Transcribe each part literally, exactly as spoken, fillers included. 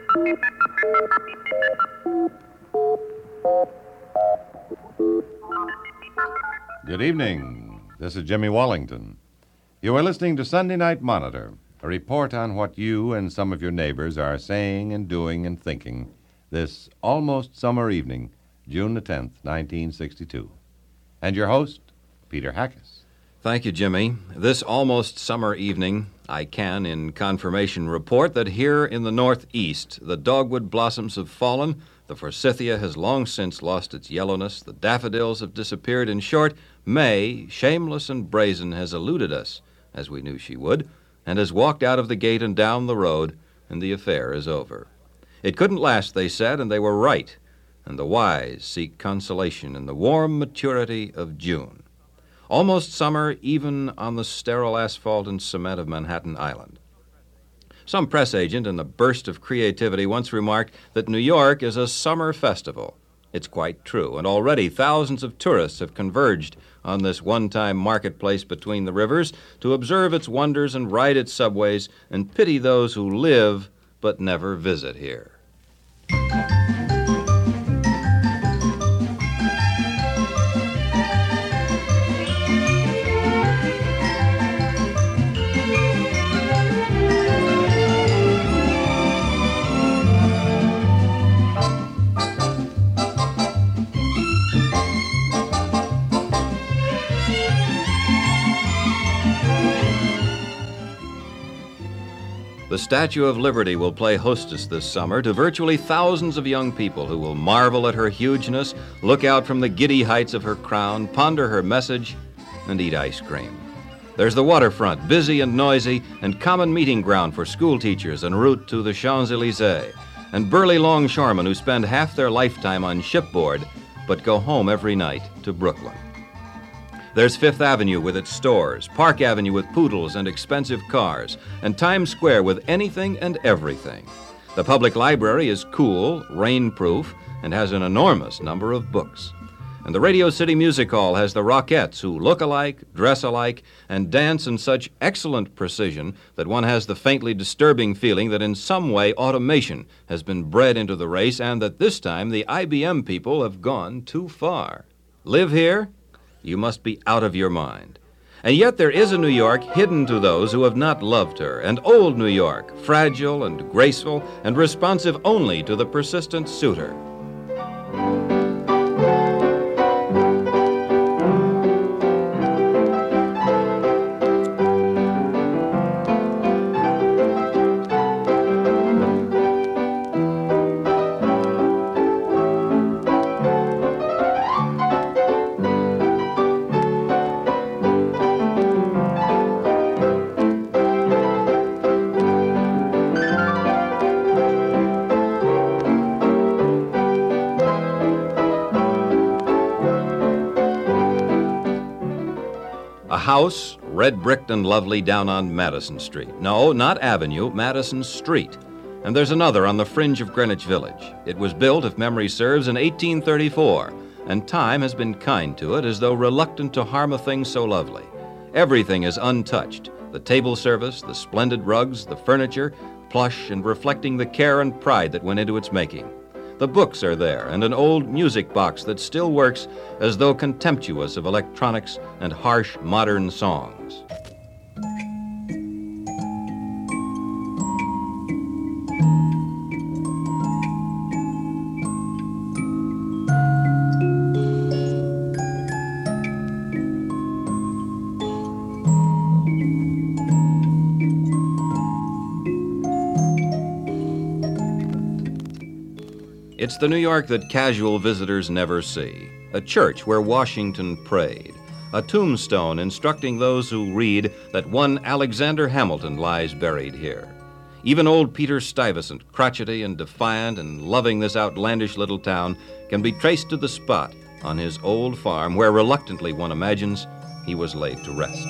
Good evening. This is Jimmy Wallington. You are listening to Sunday Night Monitor, a report on what you and some of your neighbors are saying and doing and thinking this almost summer evening, June the tenth, nineteen sixty-two. And your host, Peter Hackus. Thank you, Jimmy. This almost summer evening, I can, in confirmation, report that here in the Northeast, the dogwood blossoms have fallen, the forsythia has long since lost its yellowness, the daffodils have disappeared. In short, May, shameless and brazen, has eluded us, as we knew she would, and has walked out of the gate and down the road, and the affair is over. It couldn't last, they said, and they were right, and the wise seek consolation in the warm maturity of June. Almost summer, even on the sterile asphalt and cement of Manhattan Island. Some press agent in a burst of creativity once remarked that New York is a summer festival. It's quite true, and already thousands of tourists have converged on this one-time marketplace between the rivers to observe its wonders and ride its subways and pity those who live but never visit here. The Statue of Liberty will play hostess this summer to virtually thousands of young people who will marvel at her hugeness, look out from the giddy heights of her crown, ponder her message, and eat ice cream. There's the waterfront, busy and noisy, and common meeting ground for school teachers en route to the Champs-Élysées, and burly longshoremen who spend half their lifetime on shipboard but go home every night to Brooklyn. There's Fifth Avenue with its stores, Park Avenue with poodles and expensive cars, and Times Square with anything and everything. The public library is cool, rain-proof, and has an enormous number of books. And the Radio City Music Hall has the Rockettes who look alike, dress alike, and dance in such excellent precision that one has the faintly disturbing feeling that in some way automation has been bred into the race and that this time the I B M people have gone too far. Live here? You must be out of your mind. And yet there is a New York hidden to those who have not loved her, and old New York, fragile and graceful and responsive only to the persistent suitor. House, red-bricked and lovely down on Madison Street. No, not Avenue, Madison Street. And there's another on the fringe of Greenwich Village. It was built, if memory serves, in eighteen thirty-four, and time has been kind to it as though reluctant to harm a thing so lovely. Everything is untouched. The table service, the splendid rugs, the furniture, plush and reflecting the care and pride that went into its making. The books are there, and an old music box that still works as though contemptuous of electronics and harsh modern songs. It's the New York that casual visitors never see. A church where Washington prayed. A tombstone instructing those who read that one Alexander Hamilton lies buried here. Even old Peter Stuyvesant, crotchety and defiant and loving this outlandish little town, can be traced to the spot on his old farm where reluctantly one imagines he was laid to rest.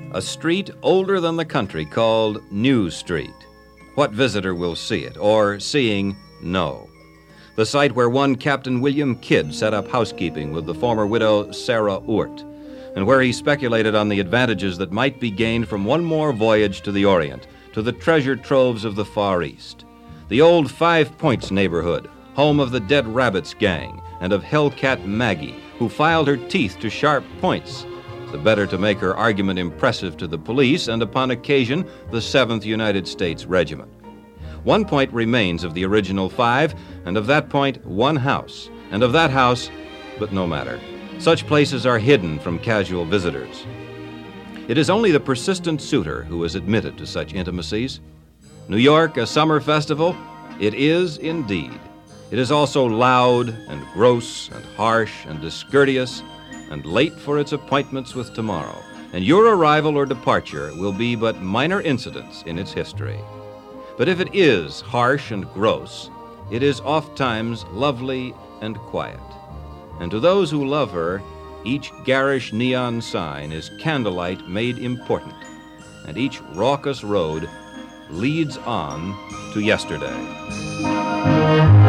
A street older than the country called New Street. What visitor will see it, or seeing, know? The site where one Captain William Kidd set up housekeeping with the former widow Sarah Oort, and where he speculated on the advantages that might be gained from one more voyage to the Orient, to the treasure troves of the Far East. The old Five Points neighborhood, home of the Dead Rabbits gang and of Hellcat Maggie, who filed her teeth to sharp points, the better to make her argument impressive to the police and, upon occasion, the seventh United States Regiment. One point remains of the original five, and of that point, one house, and of that house, but no matter. Such places are hidden from casual visitors. It is only the persistent suitor who is admitted to such intimacies. New York, a summer festival? It is indeed. It is also loud and gross and harsh and discourteous and late for its appointments with tomorrow, and your arrival or departure will be but minor incidents in its history. But if it is harsh and gross, it is ofttimes lovely and quiet. And to those who love her, each garish neon sign is candlelight made important, and each raucous road leads on to yesterday.